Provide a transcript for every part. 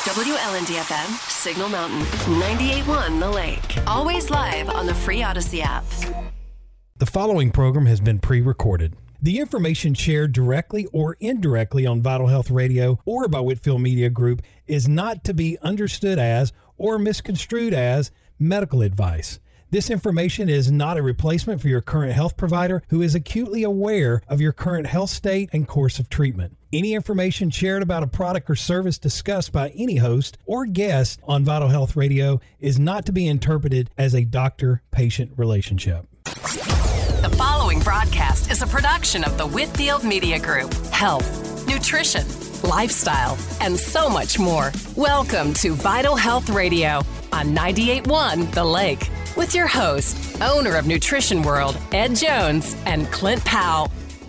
WLND-FM, Signal Mountain, 98.1 The Lake. Always live on the free Odyssey app. The following program has been pre-recorded. The information shared directly or indirectly on Vital Health Radio or by Whitfield Media Group is not to be understood as or misconstrued as medical advice. This information is not a replacement for your current health provider who is acutely aware of your current health state and course of treatment. Any information shared about a product or service discussed by any host or guest on Vital Health Radio is not to be interpreted as a doctor-patient relationship. The following broadcast is a production of the Whitfield Media Group. Health, nutrition, lifestyle, and so much more. Welcome to Vital Health Radio on 98.1 The Lake with your host, owner of Nutrition World, Ed Jones, and Clint Powell.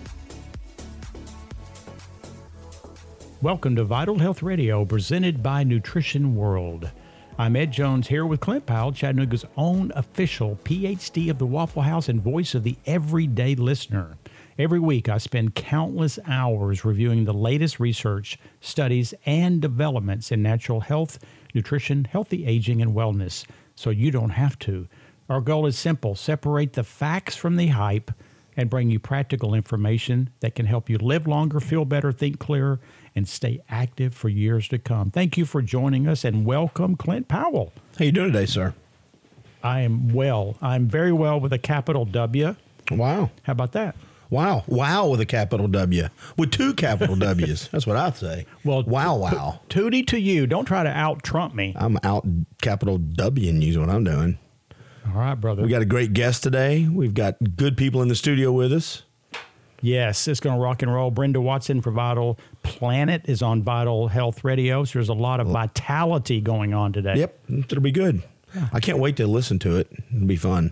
Welcome to Vital Health Radio, presented by Nutrition World. I'm Ed Jones here with Clint Powell, Chattanooga's own official PhD of the Waffle House and voice of the everyday listener. Every week, I spend countless hours reviewing the latest research, studies, and developments in natural health, nutrition, healthy aging, and wellness, so you don't have to. Our goal is simple: separate the facts from the hype and bring you practical information that can help you live longer, feel better, think clearer, and stay active for years to come. Thank you for joining us, and welcome, Clint Powell. How you doing today, sir? I am well. I'm very well with a capital W. Wow. How about that? Wow. Wow with a capital W. With two capital W's. That's what I'd say. Well, wow. Tootie to you. Don't try to out-Trump me. I'm out capital W and use what I'm doing. All right, brother. We got a great guest today. We've got good people in the studio with us. Yes, it's going to rock and roll. Brenda Watson for Vital Planet is on Vital Health Radio, so there's a lot of vitality going on today. Yep, it'll be good. Yeah. I can't wait to listen to it. It'll be fun.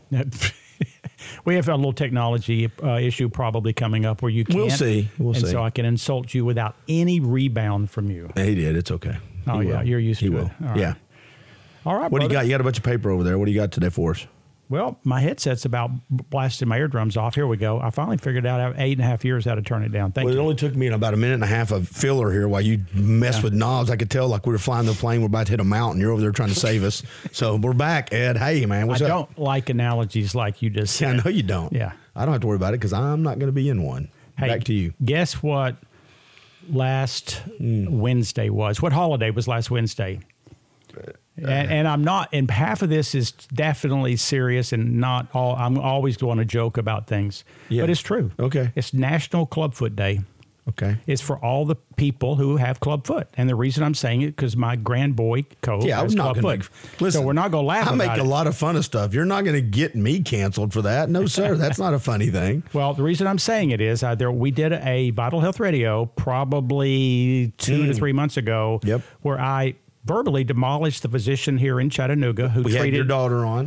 We have a little technology issue probably coming up where you can't. We'll see. So I can insult you without any rebound from you. He did. It's okay. Oh, yeah. You're used to it. He will. All right. Yeah. All right, What brother. do you got? You got a bunch of paper over there. What do you got today for us? Well, my headset's about blasting my eardrums off. Here we go. I finally figured out after 8.5 years how to turn it down. Thank you. It only took me about a minute and a half of filler here while you mess with knobs. I could tell like we were flying the plane. We're about to hit a mountain. You're over there trying to save us. So we're back, Ed. Hey, man. What's up? I don't like analogies like you just said. Yeah, I know you don't. Yeah. I don't have to worry about it because I'm not going to be in one. Hey, back to you. Guess what last Wednesday was? What holiday was last Wednesday? And I'm not, and half of this is definitely serious and not all, I'm always going to joke about things, but it's true. Okay. It's National Clubfoot Day. Okay. It's for all the people who have clubfoot. And the reason I'm saying it, because my grandboy, Cove, has clubfoot. Listen, so we're not going to laugh about it. I make a lot of fun of stuff. You're not going to get me canceled for that. No, sir. That's not a funny thing. Well, the reason I'm saying it is we did a Vital Health Radio probably 2 to 3 months ago where I verbally demolished the physician here in Chattanooga who we treated had your daughter on.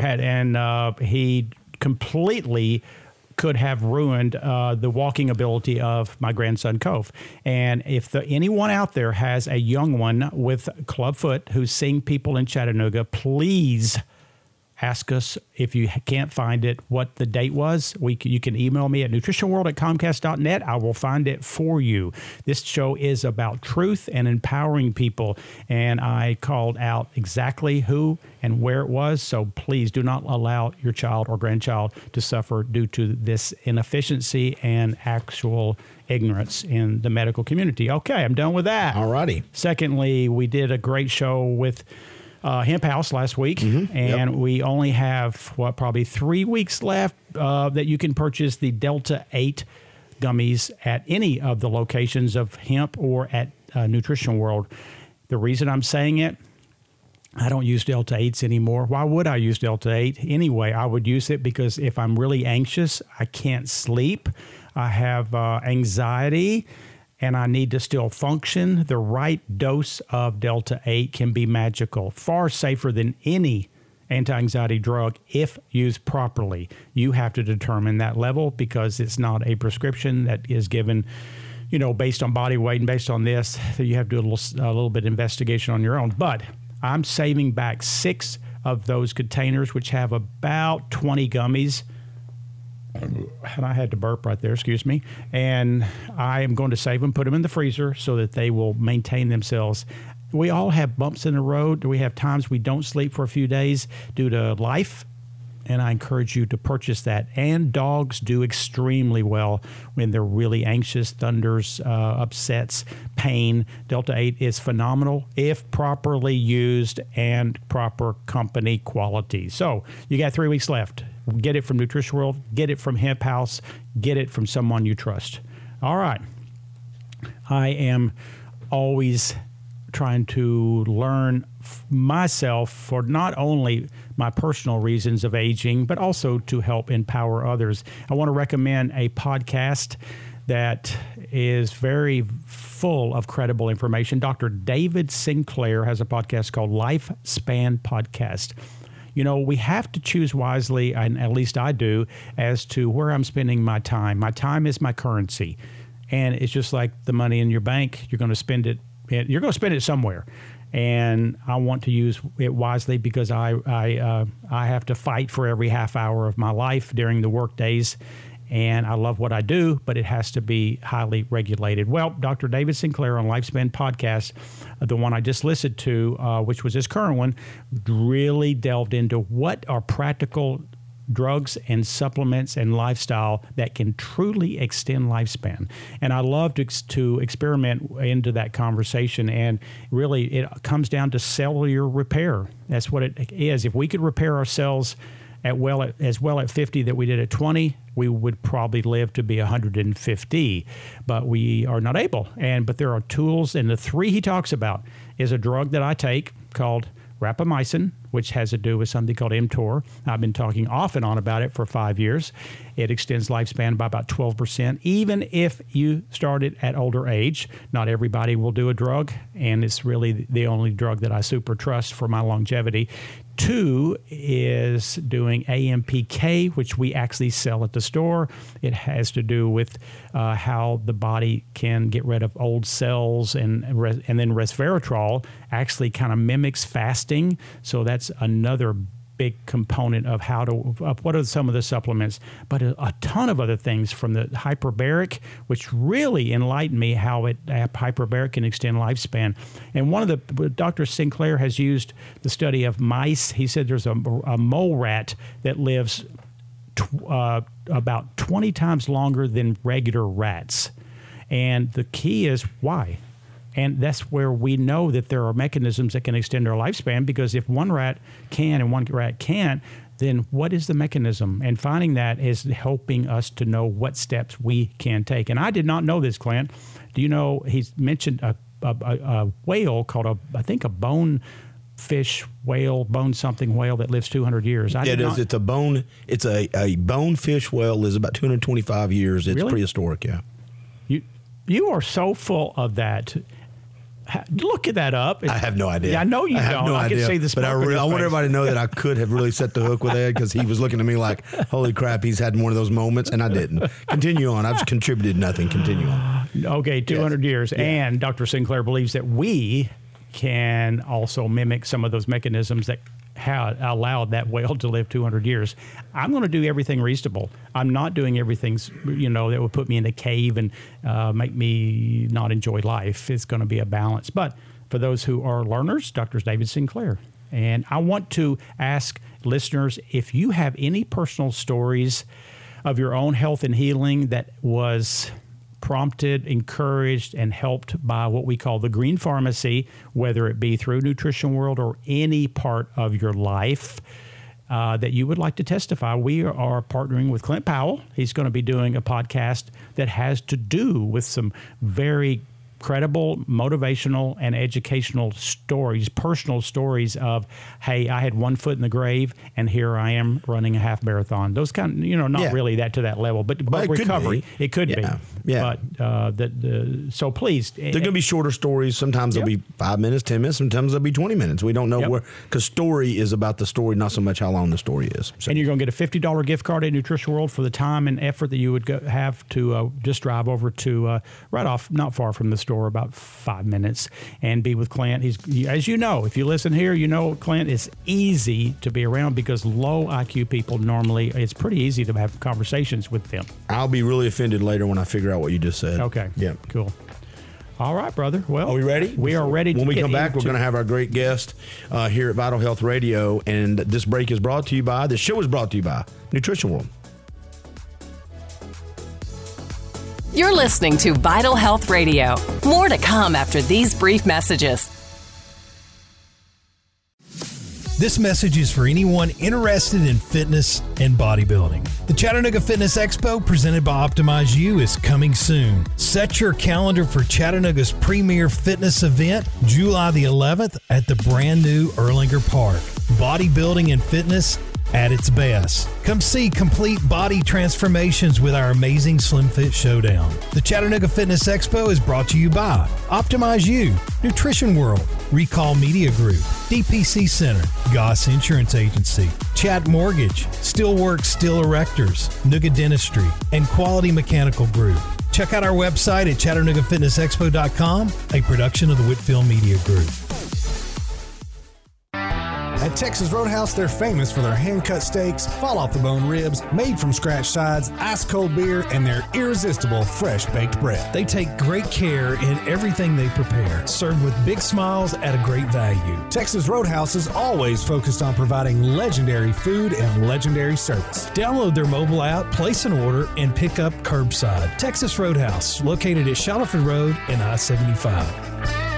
He completely could have ruined the walking ability of my grandson Cove. And if anyone out there has a young one with clubfoot who's seeing people in Chattanooga, please ask us if you can't find it what the date was. You can email me at nutritionworld@comcast.net. I will find it for you. This show is about truth and empowering people, and I called out exactly who and where it was, so please do not allow your child or grandchild to suffer due to this inefficiency and actual ignorance in the medical community. Okay, I'm done with that. All righty. Secondly, we did a great show with Hemp House last week, and we only have, probably 3 weeks left that you can purchase the Delta 8 gummies at any of the locations of Hemp or at Nutrition World. The reason I'm saying it, I don't use Delta 8s anymore. Why would I use Delta 8? Anyway, I would use it because if I'm really anxious, I can't sleep, I have anxiety, and I need to still function. The right dose of Delta 8 can be magical, far safer than any anti-anxiety drug if used properly. You have to determine that level because it's not a prescription that is given, based on body weight and based on this. So you have to do a little bit of investigation on your own. But I'm saving back 6 of those containers, which have about 20 gummies. And I had to burp right there, excuse me. And I am going to save them, put them in the freezer so that they will maintain themselves we all have bumps in the road. We have times we don't sleep for a few days due to life. And I encourage you to purchase that. And dogs do extremely well when they're really anxious, thunders, upsets, pain. Delta 8 is phenomenal if properly used and proper company quality. So you got 3 weeks left. Get it from Nutrition World. Get it from Hemp House. Get it from someone you trust. All right. I am always trying to learn myself for not only my personal reasons of aging, but also to help empower others. I want to recommend a podcast that is very full of credible information. Dr. David Sinclair has a podcast called Lifespan Podcast. You know, we have to choose wisely, and at least I do, as to where I'm spending my time. My time is my currency. And it's just like the money in your bank. You're going to spend it. You're going to spend it somewhere. And I want to use it wisely because I have to fight for every half hour of my life during the work days. And I love what I do, but it has to be highly regulated. Well, Dr. David Sinclair on Lifespan Podcast, the one I just listened to, which was his current one, really delved into what are practical drugs and supplements and lifestyle that can truly extend lifespan. And I love to experiment into that conversation. And really, it comes down to cellular repair. That's what it is. If we could repair ourselves as well at 50 that we did at 20, we would probably live to be 150, but we are not able. But there are tools, and the 3 he talks about is a drug that I take called rapamycin, which has to do with something called mTOR. I've been talking off and on about it for 5 years. It extends lifespan by about 12%, even if you started at older age. Not everybody will do a drug, and it's really the only drug that I super trust for my longevity. 2 is doing AMPK, which we actually sell at the store. It has to do with how the body can get rid of old cells, and then resveratrol actually kind of mimics fasting. So that's another big component of what are some of the supplements, but a ton of other things from the hyperbaric, which really enlightened me how hyperbaric can extend lifespan. And Dr. Sinclair has used the study of mice. He said there's a mole rat that lives about 20 times longer than regular rats. And the key is why? And that's where we know that there are mechanisms that can extend our lifespan, because if one rat can and one rat can't, then what is the mechanism? And finding that is helping us to know what steps we can take. And I did not know this, Clint. Do you know he's mentioned a whale called I think a bonefish whale, bone something whale that lives 200 years. It is. It's a bone. It's a bonefish whale. Lives about 225 years. It's really? Prehistoric. Yeah. You are so full of that. Look at that up. I have no idea. Yeah, I know you don't. No I idea. can see the smoke. But I want everybody to know that I could have really set the hook with Ed, because he was looking at me like, holy crap, he's had one of those moments, and I didn't. Continue on. I've contributed nothing. Continue on. Okay, 200 years. Yeah. And Dr. Sinclair believes that we can also mimic some of those mechanisms that allowed that whale to live 200 years. I'm going to do everything reasonable. I'm not doing everything, that would put me in a cave and make me not enjoy life. It's going to be a balance. But for those who are learners, Dr. David Sinclair. And I want to ask listeners, if you have any personal stories of your own health and healing that was prompted, encouraged, and helped by what we call the Green Pharmacy, whether it be through Nutrition World or any part of your life that you would like to testify, we are partnering with Clint Powell. He's going to be doing a podcast that has to do with some very credible, motivational, and educational stories, personal stories of, hey, I had one foot in the grave, and here I am running a half marathon. Those kind, not really that to that level, but recovery, it could be. Yeah. But so please, they're going to be shorter stories. Sometimes they'll be 5 minutes, 10 minutes. Sometimes they'll be 20 minutes. We don't know where, because story is about the story, not so much how long the story is. So. And you're going to get a $50 gift card at Nutrition World for the time and effort that you would have to just drive over to right off, not far from the store, about 5 minutes, and be with Clint. He's, as you know, if you listen here, Clint is easy to be around, because low IQ people normally, it's pretty easy to have conversations with them. I'll be really offended later when I figure out what you just said. Okay. Yeah. Cool. All right, brother. Well, are we ready? We are ready. When we come back, we're going to have our great guest here at Vital Health Radio, and this break is brought to you by, the show is brought to you by Nutrition World. You're listening to Vital Health Radio. More to come after these brief messages. This message is for anyone interested in fitness and bodybuilding. The Chattanooga Fitness Expo, presented by Optimize You, is coming soon. Set your calendar for Chattanooga's premier fitness event, July the 11th, at the brand new Erlanger Park. Bodybuilding and fitness at its best. Come see complete body transformations with our amazing Slim Fit Showdown. The Chattanooga Fitness Expo is brought to you by Optimize You, Nutrition World, Recall Media Group, DPC Center, Goss Insurance Agency, Chat Mortgage, Steelworks Steel Erectors, Nooga Dentistry, and Quality Mechanical Group. Check out our website at ChattanoogaFitnessExpo.com, a production of the Whitfield Media Group. At Texas Roadhouse, they're famous for their hand-cut steaks, fall-off-the-bone ribs, made-from-scratch sides, ice-cold beer, and their irresistible fresh-baked bread. They take great care in everything they prepare, served with big smiles at a great value. Texas Roadhouse is always focused on providing legendary food and legendary service. Download their mobile app, place an order, and pick up curbside. Texas Roadhouse, located at Shallowford Road and I-75.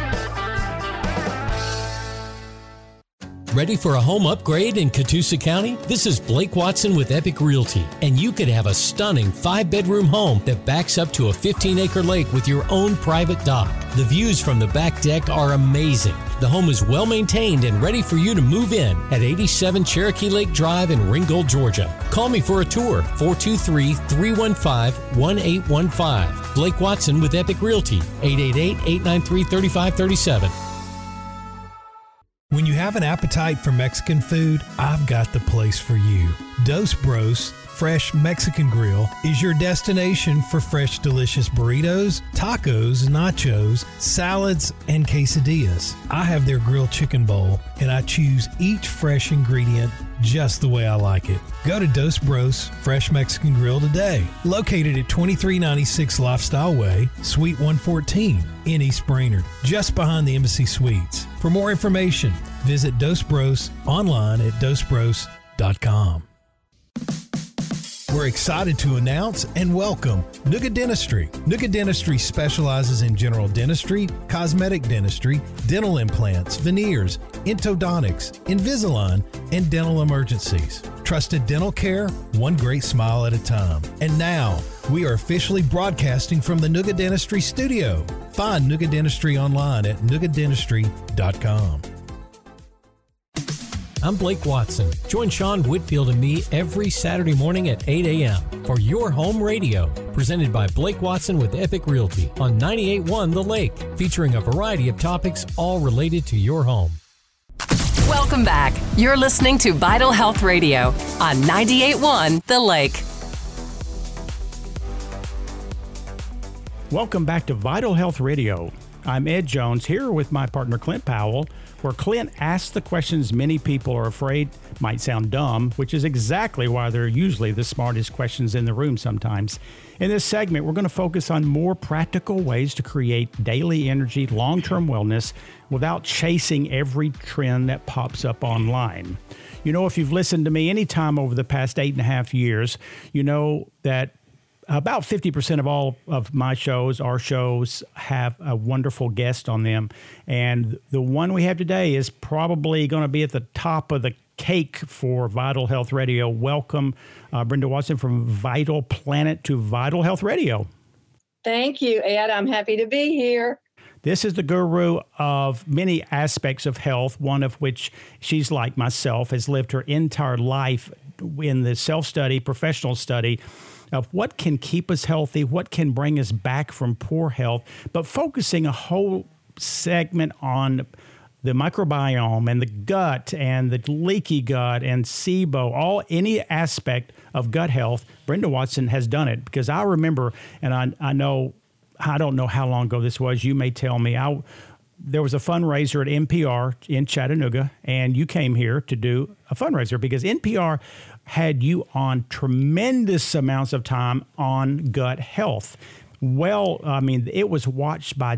Ready for a home upgrade in Catoosa County? This is Blake Watson with Epic Realty, and you could have a stunning 5-bedroom home that backs up to a 15-acre lake with your own private dock. The views from the back deck are amazing. The home is well maintained and ready for you to move in at 87 Cherokee Lake Drive in Ringgold, Georgia. Call me for a tour, 423-315-1815. Blake Watson with Epic Realty, 888-893-3537. When you have an appetite for Mexican food, I've got the place for you. Dos Bros Fresh Mexican Grill is your destination for fresh, delicious burritos, tacos, nachos, salads, and quesadillas. I have their grilled chicken bowl, and I choose each fresh ingredient just the way I like it. Go to Dos Bros Fresh Mexican Grill today. Located at 2396 Lifestyle Way, Suite 114 in East Brainerd, just behind the Embassy Suites. For more information, visit Dos Bros online at dosbros.com. We're excited to announce and welcome Nooga Dentistry. Nooga Dentistry specializes in general dentistry, cosmetic dentistry, dental implants, veneers, endodontics, Invisalign, and dental emergencies. Trusted dental care, one great smile at a time. And now, we are officially broadcasting from the Nooga Dentistry studio. Find Nooga Dentistry online at noogadentistry.com. I'm Blake Watson. Join Sean Whitfield and me every Saturday morning at 8 a.m. for Your Home Radio, presented by Blake Watson with Epic Realty on 98.1 The Lake, featuring a variety of topics all related to your home. Welcome back. You're listening to Vital Health Radio on 98.1 The Lake. Welcome back to Vital Health Radio. I'm Ed Jones here with my partner Clint Powell, where Clint asks the questions many people are afraid might sound dumb, which is exactly why they're usually the smartest questions in the room sometimes. In this segment, we're going to focus on more practical ways to create daily energy, long-term wellness without chasing every trend that pops up online. You know, if you've listened to me any time over the past 8.5 years, you know that about 50% of all of my shows, our shows, have a wonderful guest on them. And the one we have today is probably going to be at the top of the cake for Vital Health Radio. Welcome, Brenda Watson from Vital Planet to Vital Health Radio. Thank you, Ed. I'm happy to be here. This is the guru of many aspects of health, one of which she's like myself, has lived her entire life in the self-study, professional study of what can keep us healthy, what can bring us back from poor health, but focusing a whole segment on the microbiome and the gut and the leaky gut and SIBO, any aspect of gut health. Brenda Watson has done it, because I remember, and I don't know how long ago this was, you may tell me, there was a fundraiser at NPR in Chattanooga, and you came here to do a fundraiser because NPR had you on tremendous amounts of time on gut health. Well, I mean, it was watched by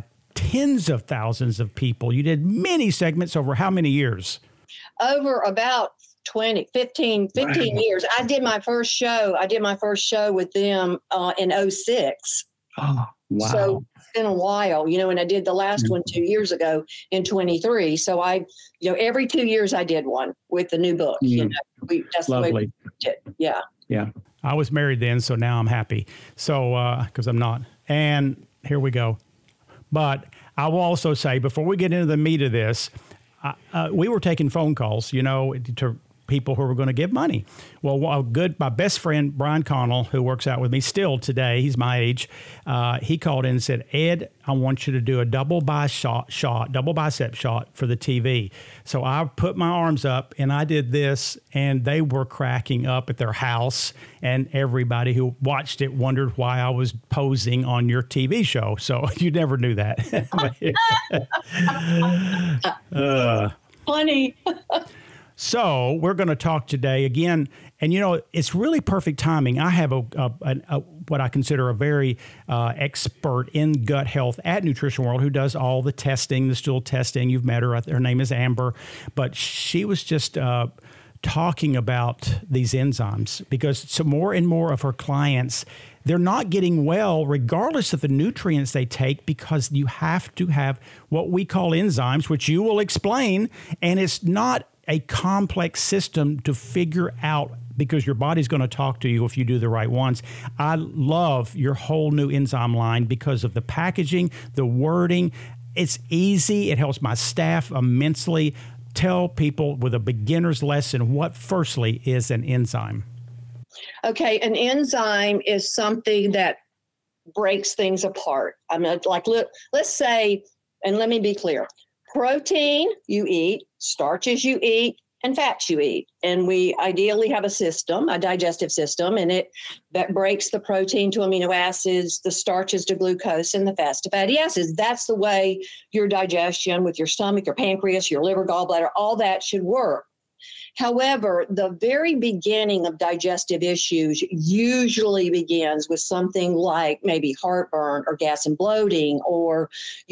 tens of thousands of people. You did many segments over how many years? Over about 15 years. I did my first show with them in 2006. Oh, wow. So it's been a while, and I did the last one 2 years ago in 23. So every 2 years I did one with the new book. That's Lovely. The way we did it. Yeah. Yeah. I was married then, so now I'm happy. So, because I'm not. And here we go. But I will also say, before we get into the meat of this, we were taking phone calls, to people who were going to give money. Well, my best friend, Brian Connell, who works out with me still today, he's my age, he called in and said, Ed, I want you to do a double bicep shot for the TV. So I put my arms up and I did this, and they were cracking up at their house, and everybody who watched it wondered why I was posing on your TV show. So you never knew that. Funny. So we're going to talk today again, and it's really perfect timing. I have what I consider a very expert in gut health at Nutrition World, who does all the testing, the stool testing. You've met her. Her name is Amber, but she was just talking about these enzymes, because some more and more of her clients, they're not getting well regardless of the nutrients they take, because you have to have what we call enzymes, which you will explain, and it's not a complex system to figure out, because your body's going to talk to you if you do the right ones. I love your whole new enzyme line because of the packaging, the wording. It's easy. It helps my staff immensely. Tell people with a beginner's lesson what, firstly, is an enzyme. Okay, an enzyme is something that breaks things apart. I mean, let's say, and let me be clear, protein you eat, starches you eat, and fats you eat. And we ideally have a digestive system, and that breaks the protein to amino acids, the starches to glucose, and the fats to fatty acids. That's the way your digestion with your stomach, your pancreas, your liver, gallbladder, all that should work. However, the very beginning of digestive issues usually begins with something like maybe heartburn or gas and bloating, or,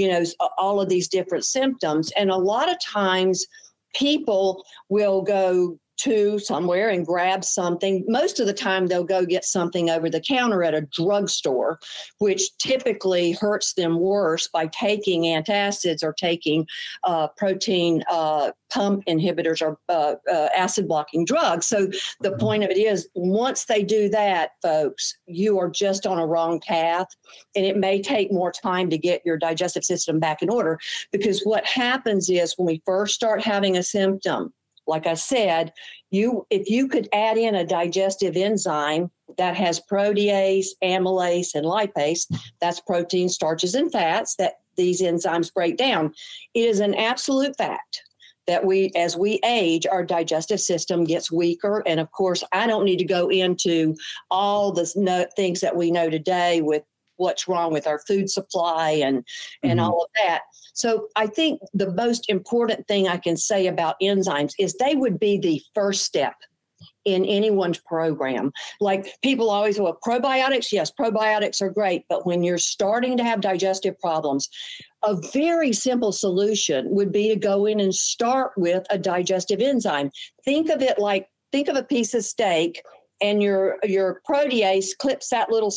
all of these different symptoms. And a lot of times people will go to somewhere and grab something. Most of the time they'll go get something over the counter at a drugstore, which typically hurts them worse by taking antacids or taking protein pump inhibitors or acid blocking drugs. So the point of it is, once they do that, folks, you are just on a wrong path, and it may take more time to get your digestive system back in order, because what happens is when we first start having a symptom, like I said, if you could add in a digestive enzyme that has protease, amylase, and lipase, that's protein, starches, and fats that these enzymes break down. It is an absolute fact that as we age, our digestive system gets weaker. And of course, I don't need to go into all the things that we know today with what's wrong with our food supply and all of that. So I think the most important thing I can say about enzymes is they would be the first step in anyone's program. Like people always, probiotics, yes, probiotics are great. But when you're starting to have digestive problems, a very simple solution would be to go in and start with a digestive enzyme. Think of a piece of steak, and your protease clips that little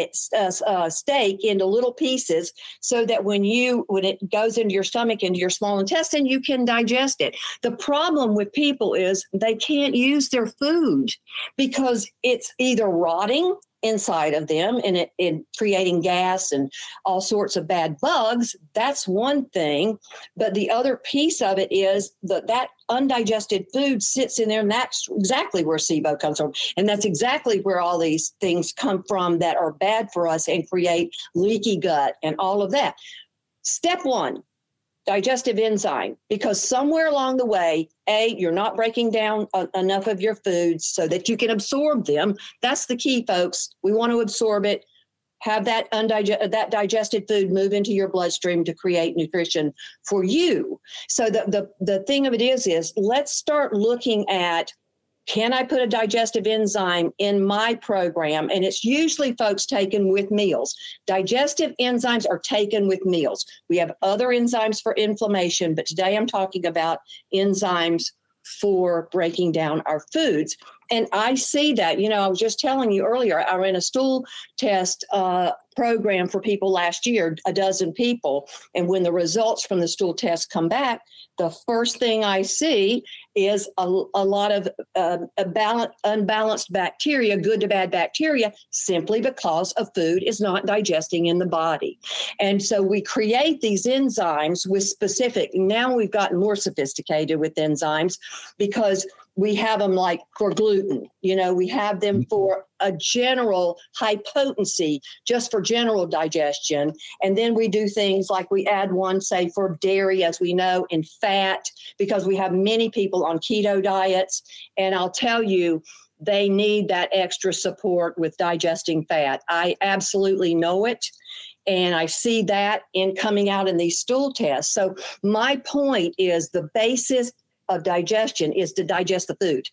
steak into little pieces, so that when it goes into your stomach, into your small intestine, you can digest it. The problem with people is they can't use their food because it's either rotting inside of them and it creating gas and all sorts of bad bugs. That's one thing. But the other piece of it is that undigested food sits in there, and that's exactly where SIBO comes from. And that's exactly where all these things come from that are bad for us and create leaky gut and all of that. Step one, digestive enzyme, because somewhere along the way, you're not breaking down enough of your foods so that you can absorb them. That's the key, folks. We want to absorb it, have that digested food move into your bloodstream to create nutrition for you. So the thing of it is let's start looking at can I put a digestive enzyme in my program? And it's usually folks taken with meals. Digestive enzymes are taken with meals. We have other enzymes for inflammation, but today I'm talking about enzymes for breaking down our foods. And I see that, I was just telling you earlier, I ran a stool test program for people last year, a dozen people. And when the results from the stool test come back, the first thing I see is a lot of unbalanced bacteria, good to bad bacteria, simply because a food is not digesting in the body. And so we create these enzymes with specific, now we've gotten more sophisticated with enzymes because we have them like for gluten, we have them for a general high potency, just for general digestion. And then we do things like we add one, say, for dairy, as we know, and fat, because we have many people on keto diets. And I'll tell you, they need that extra support with digesting fat. I absolutely know it. And I see that in coming out in these stool tests. So my point is the basis of digestion is to digest the food.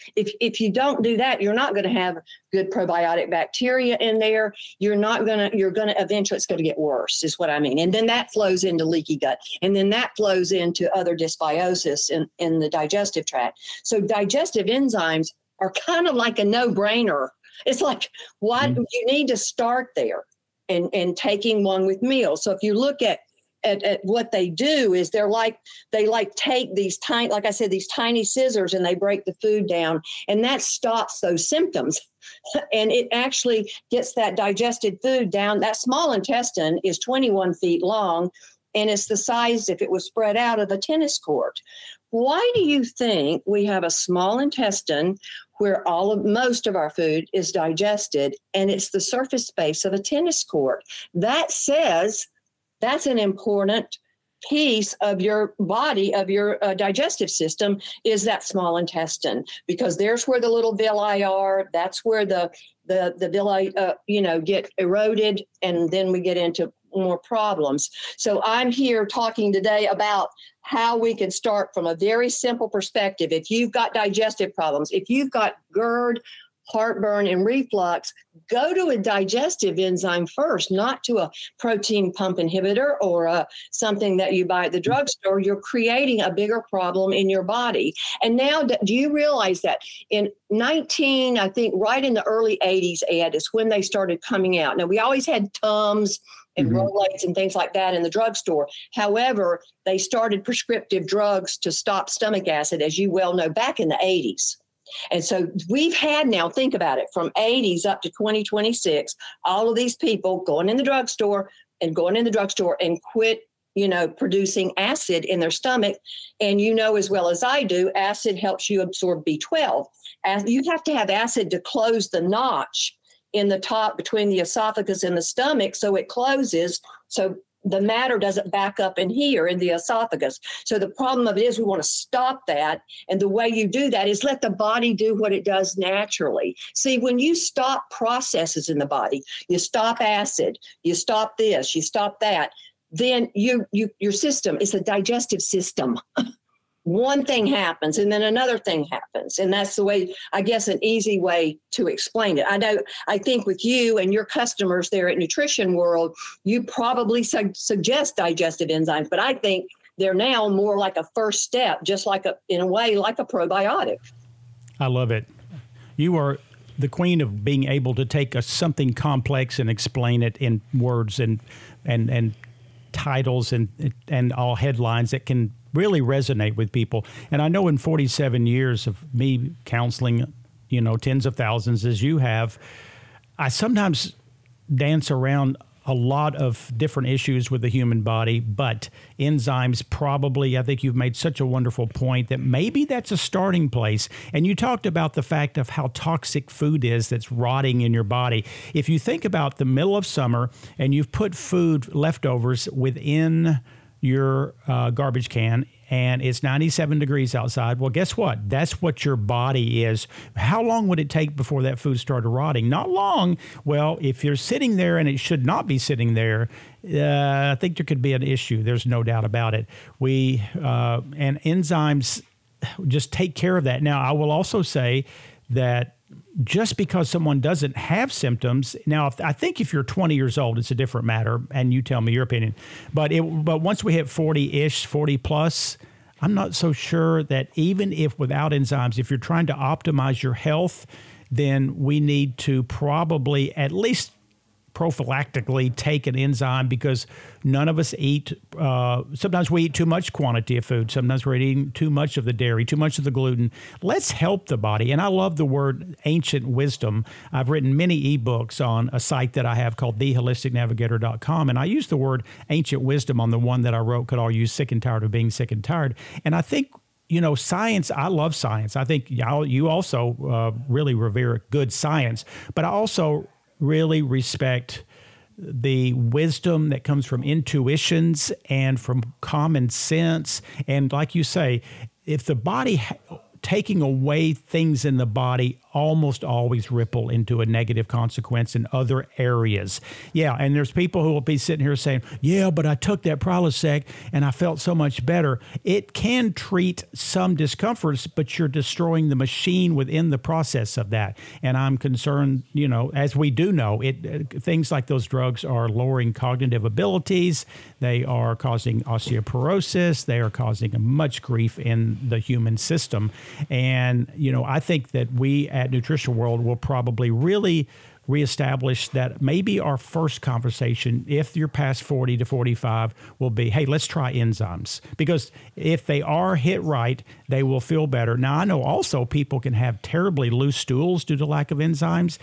If you don't do that, you're not going to have good probiotic bacteria in there. You're going to eventually, it's going to get worse, is what I mean. And then that flows into leaky gut. And then that flows into other dysbiosis in the digestive tract. So digestive enzymes are kind of like a no-brainer. It's like, you need to start there and taking one with meals. So if you look at what they do is they take these tiny, like I said, these tiny scissors, and they break the food down, and that stops those symptoms. And it actually gets that digested food down. That small intestine is 21 feet long, and it's the size, if it was spread out, of a tennis court. Why do you think we have a small intestine where most of our food is digested, and it's the surface space of a tennis court? That says that's an important piece of your body, of your digestive system, is that small intestine, because there's where the little villi are. That's where the villi, get eroded, and then we get into more problems. So I'm here talking today about how we can start from a very simple perspective. If you've got digestive problems, if you've got GERD, heartburn, and reflux, go to a digestive enzyme first, not to a protein pump inhibitor or something that you buy at the drugstore. You're creating a bigger problem in your body. And now, do you realize that in I think right in the early 80s, Ed, is when they started coming out. Now, we always had Tums and Rolaids and things like that in the drugstore. However, they started prescriptive drugs to stop stomach acid, as you well know, back in the 80s. And so we've had now, think about it, from 80s up to 2026, all of these people going in the drugstore and quit, producing acid in their stomach. And as well as I do, acid helps you absorb B12. You have to have acid to close the notch in the top between the esophagus and the stomach, so it closes, so the matter doesn't back up in here in the esophagus. So the problem of it is we want to stop that. And the way you do that is let the body do what it does naturally. See, when you stop processes in the body, you stop acid, you stop this, you stop that, then your system is a digestive system. One thing happens and then another thing happens. And that's the way, I guess, an easy way to explain it. I think with you and your customers there at Nutrition World, you probably suggest digestive enzymes, but I think they're now more like a first step, just in a way, like a probiotic. I love it. You are the queen of being able to take something complex and explain it in words and titles and all headlines that can really resonate with people. And I know in 47 years of me counseling, tens of thousands as you have, I sometimes dance around a lot of different issues with the human body, but enzymes probably, I think you've made such a wonderful point that maybe that's a starting place. And you talked about the fact of how toxic food is that's rotting in your body. If you think about the middle of summer and you've put food leftovers within your garbage can and it's 97 degrees outside, well, guess what? That's what your body is. How long would it take before that food started rotting? Not long. Well, if you're sitting there and it should not be sitting there, I think there could be an issue. There's no doubt about it. And enzymes just take care of that. Now, I will also say that just because someone doesn't have symptoms, now, I think if you're 20 years old, it's a different matter, and you tell me your opinion. But once we hit 40-ish, 40 plus, I'm not so sure that even if without enzymes, if you're trying to optimize your health, then we need to probably at least prophylactically take an enzyme, because none of us eat. Sometimes we eat too much quantity of food. Sometimes we're eating too much of the dairy, too much of the gluten. Let's help the body. And I love the word ancient wisdom. I've written many ebooks on a site that I have called theholisticnavigator.com. And I use the word ancient wisdom on the one that I wrote, Could All Use Sick and Tired of Being Sick and Tired. And I think, science, I love science. I think you also really revere good science. But I also really respect the wisdom that comes from intuitions and from common sense. And like you say, if the body, taking away things in the body almost always ripple into a negative consequence in other areas. Yeah, and there's people who will be sitting here saying, yeah, but I took that Prilosec and I felt so much better. It can treat some discomforts, but you're destroying the machine within the process of that. And I'm concerned, as we do know, things like those drugs are lowering cognitive abilities. They are causing osteoporosis. They are causing much grief in the human system. And, I think that we at Nutrition World will probably really reestablish that. Maybe our first conversation, if you're past 40 to 45, will be, hey, let's try enzymes. Because if they are hit right, they will feel better. Now, I know also people can have terribly loose stools due to lack of enzymes.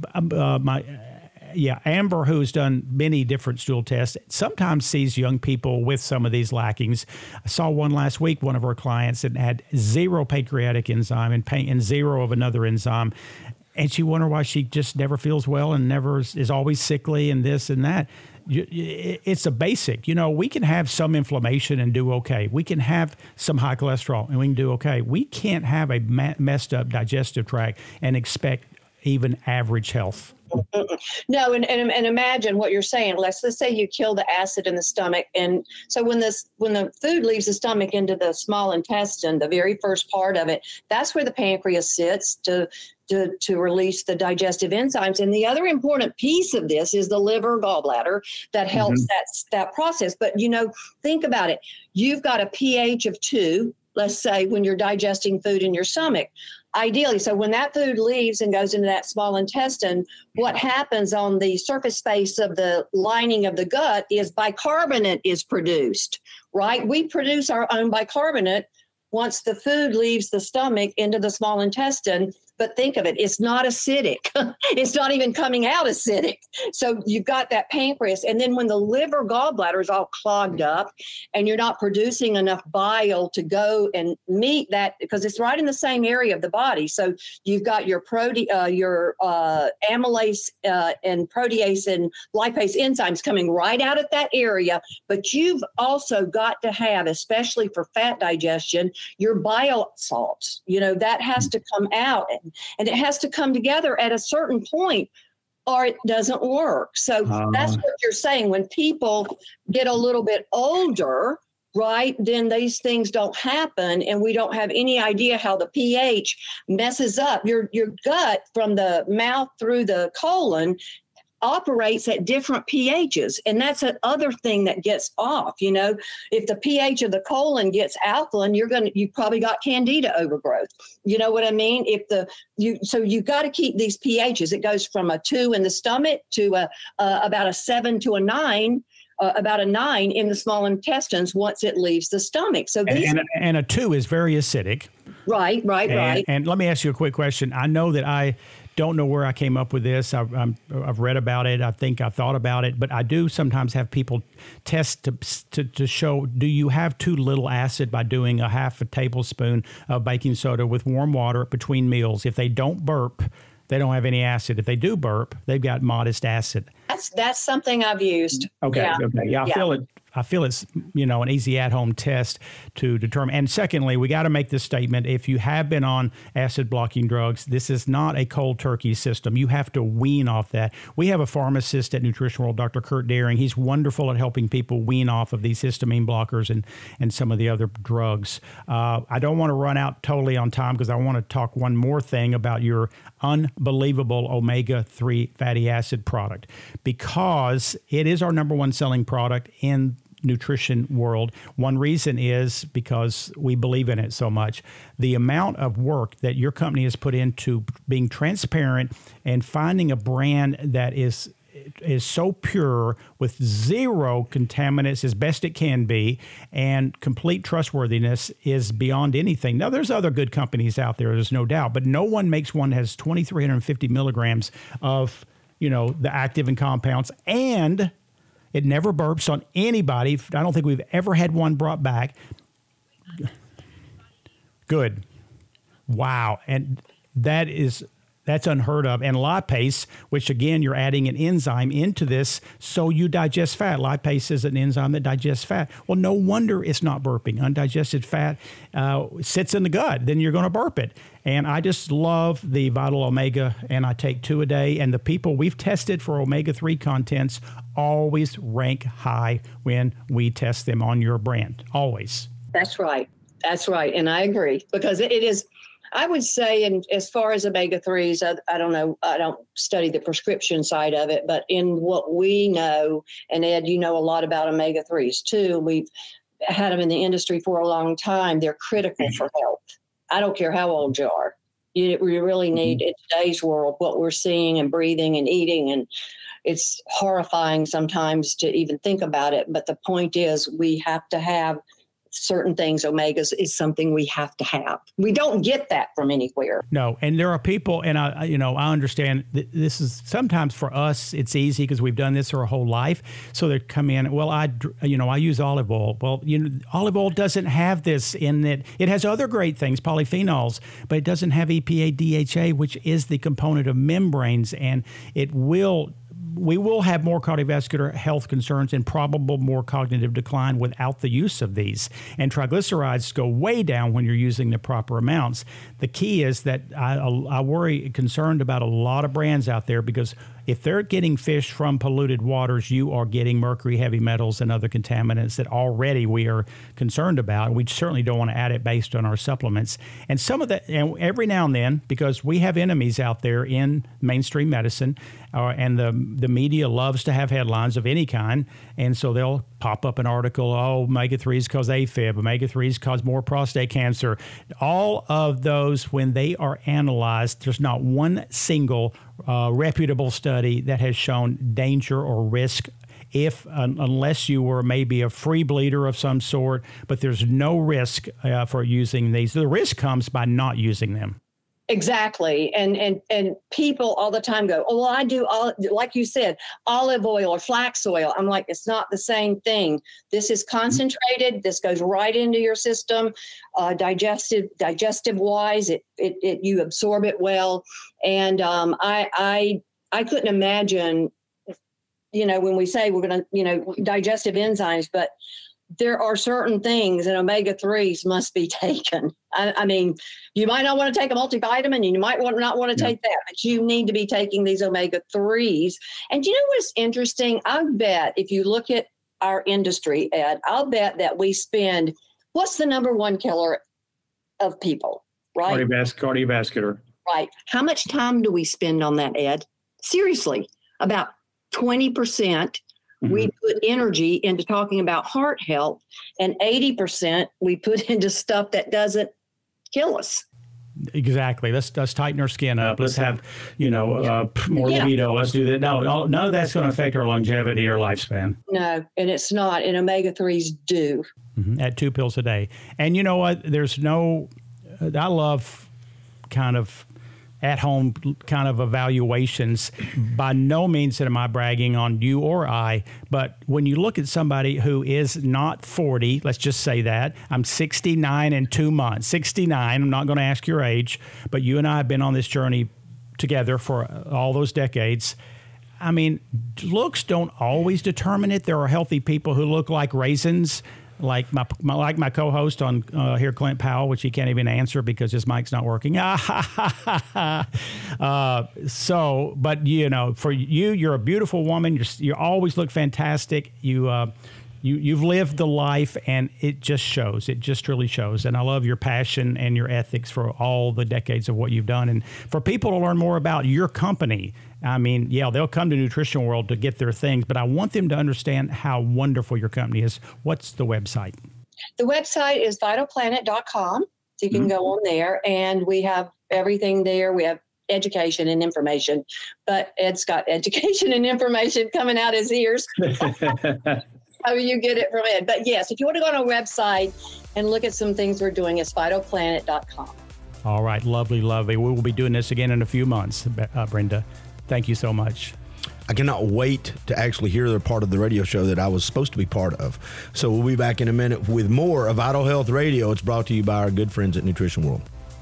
Amber, who's done many different stool tests, sometimes sees young people with some of these lackings. I saw one last week, one of our clients that had 0 pancreatic enzyme and 0 of another enzyme. And she wondered why she just never feels well and never is always sickly and this and that. It's a basic. We can have some inflammation and do okay. We can have some high cholesterol and we can do okay. We can't have a messed up digestive tract and expect even average health. No, and imagine what you're saying. Let's say you kill the acid in the stomach, and so when the food leaves the stomach into the small intestine, the very first part of it, that's where the pancreas sits to release the digestive enzymes. And the other important piece of this is the liver, gallbladder that helps that process. But think about it. You've got a pH of 2. Let's say when you're digesting food in your stomach. Ideally, so when that food leaves and goes into that small intestine, what happens on the surface space of the lining of the gut is bicarbonate is produced, right? We produce our own bicarbonate once the food leaves the stomach into the small intestine. But think of it, it's not acidic. It's not even coming out acidic. So you've got that pancreas. And then when the liver gallbladder is all clogged up and you're not producing enough bile to go and meet that, because it's right in the same area of the body. So you've got your amylase and protease and lipase enzymes coming right out of that area. But you've also got to have, especially for fat digestion, your bile salts. That has to come out. And it has to come together at a certain point or it doesn't work. So that's what you're saying. When people get a little bit older, right, then these things don't happen. And we don't have any idea how the pH messes up. Your gut from the mouth through the colon operates at different pHs. And that's another thing that gets off. If the pH of the colon gets alkaline, you probably got candida overgrowth. You know what I mean? So you got to keep these pHs. It goes from a 2 in the stomach to about a 7 to a 9. About a 9 in the small intestines once it leaves the stomach. So and a 2 is very acidic. Right. And let me ask you a quick question. I know that I don't know where I came up with this. I've read about it. I think I thought about it, but I do sometimes have people test to show, do you have too little acid by doing a half a tablespoon of baking soda with warm water between meals? If they don't burp, they don't have any acid. If they do burp, they've got modest acid. That's something I've used. Okay. Yeah. I I feel it's, an easy at-home test to determine. And secondly, we got to make this statement. If you have been on acid-blocking drugs, this is not a cold turkey system. You have to wean off that. We have a pharmacist at Nutrition World, Dr. Kurt Daring. He's wonderful at helping people wean off of these histamine blockers and some of the other drugs. I don't want to run out totally on time because I want to talk one more thing about your unbelievable omega-3 fatty acid product, because it is our number one selling product in nutrition world. One reason is because we believe in it so much. The amount of work that your company has put into being transparent and finding a brand that is so pure with zero contaminants as best it can be and complete trustworthiness is beyond anything. Now, there's other good companies out there, there's no doubt, but no one makes one that has 2,350 milligrams of, the active and compounds, and it never burps on anybody. I don't think we've ever had one brought back. Good. Wow. And that's unheard of. And lipase, which again, you're adding an enzyme into this so you digest fat. Lipase is an enzyme that digests fat. Well, no wonder it's not burping. Undigested fat sits in the gut. Then you're going to burp it. And I just love the Vital Omega, and I take 2 a day. And the people we've tested for omega-3 contents always rank high when we test them on your brand. Always. That's right. That's right. And I agree, because it is, I would say, and as far as omega-3s, I don't know, I don't study the prescription side of it, but in what we know, and Ed, you know a lot about omega-3s too. We've had them in the industry for a long time. They're critical for health. I don't care how old you are. You really need, in today's world, what we're seeing and breathing and eating, and it's horrifying sometimes to even think about it. But the point is, we have to have certain things. Omegas is something we have to have. We don't get that from anywhere. No, and there are people, and I understand this is sometimes for us it's easy because we've done this our whole life. So they come in. Well, I use olive oil. Well, olive oil doesn't have this in it. It has other great things, polyphenols, but it doesn't have EPA, DHA, which is the component of membranes, and we will have more cardiovascular health concerns and probable more cognitive decline without the use of these. And triglycerides go way down when you're using the proper amounts. The key is that I worry, concerned about a lot of brands out there, because if they're getting fish from polluted waters, you are getting mercury, heavy metals, and other contaminants that already we are concerned about. We certainly don't want to add it based on our supplements. And some of that, and every now and then, because we have enemies out there in mainstream medicine, and the media loves to have headlines of any kind, and so they'll pop up an article, omega-3s cause AFib, omega-3s cause more prostate cancer. All of those, when they are analyzed, there's not one single reputable study that has shown danger or risk, unless you were maybe a free bleeder of some sort, but there's no risk for using these. The risk comes by not using them. Exactly. And people all the time go, oh, well, I do, like you said, olive oil or flax oil. I'm like, it's not the same thing. This is concentrated. This goes right into your system, digestive wise. It you absorb it well. And I couldn't imagine, when we say we're going to, digestive enzymes, but there are certain things, and omega-3s must be taken. I mean, you might not want to take a multivitamin, and you might not want to take that, but you need to be taking these omega-3s. And you know what's interesting? I bet if you look at our industry, Ed, I'll bet that we spend, what's the number one killer of people, right? Cardiovascular. Right. How much time do we spend on that, Ed? Seriously, about 20%. We put energy into talking about heart health, and 80% we put into stuff that doesn't kill us. Exactly. Let's tighten our skin up. Let's have, more libido. Let's do that. No, none of that's going to affect our longevity or lifespan. No, and it's not. And omega-3s do. At 2 pills a day. And you know what? I love kind of at-home kind of evaluations. By no means am I bragging on you or I, but when you look at somebody who is not 40, let's just say that, I'm 69 and 2 months. 69, I'm not going to ask your age, but you and I have been on this journey together for all those decades. I mean, looks don't always determine it. There are healthy people who look like raisins, like my co-host on here, Clint Powell, which he can't even answer because his mic's not working. But you know, for you, you're a beautiful woman. You always look fantastic. You've lived the life, and it just shows. It just really shows. And I love your passion and your ethics for all the decades of what you've done. And for people to learn more about your company, I mean, yeah, they'll come to Nutrition World to get their things, but I want them to understand how wonderful your company is. What's the website? The website is vitalplanet.com. So you can go on there, and we have everything there. We have education and information, but Ed's got education and information coming out his ears. How you get it from Ed. But yes, if you want to go on our website and look at some things we're doing, it's vitalplanet.com. All right. Lovely, lovely. We will be doing this again in a few months, Brenda. Thank you so much. I cannot wait to actually hear the part of the radio show that I was supposed to be part of. So we'll be back in a minute with more of Vital Health Radio. It's brought to you by our good friends at Nutrition World.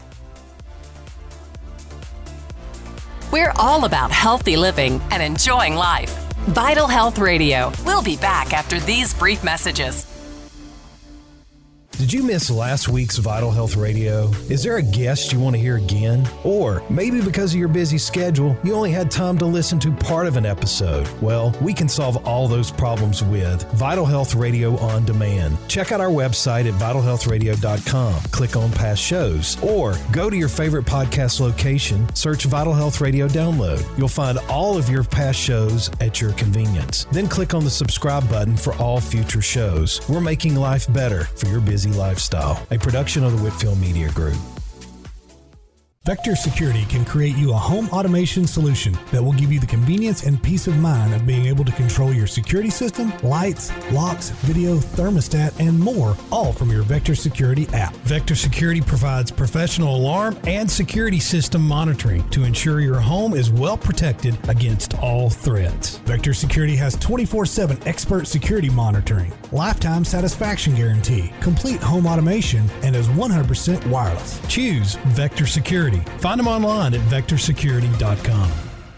We're all about healthy living and enjoying life. Vital Health Radio. We'll be back after these brief messages. Did you miss last week's Vital Health Radio? Is there a guest you want to hear again? Or maybe because of your busy schedule, you only had time to listen to part of an episode? Well, we can solve all those problems with Vital Health Radio On Demand. Check out our website at vitalhealthradio.com. Click on past shows. Or go to your favorite podcast location, search Vital Health Radio Download. You'll find all of your past shows at your convenience. Then click on the subscribe button for all future shows. We're making life better for your busy lifestyle, a production of the Whitfield Media Group. Vector Security can create you a home automation solution that will give you the convenience and peace of mind of being able to control your security system, lights, locks, video, thermostat, and more, all from your Vector Security app. Vector Security provides professional alarm and security system monitoring to ensure your home is well protected against all threats. Vector Security has 24/7 expert security monitoring, lifetime satisfaction guarantee, complete home automation, and is 100% wireless. Choose Vector Security. Find them online at vectorsecurity.com.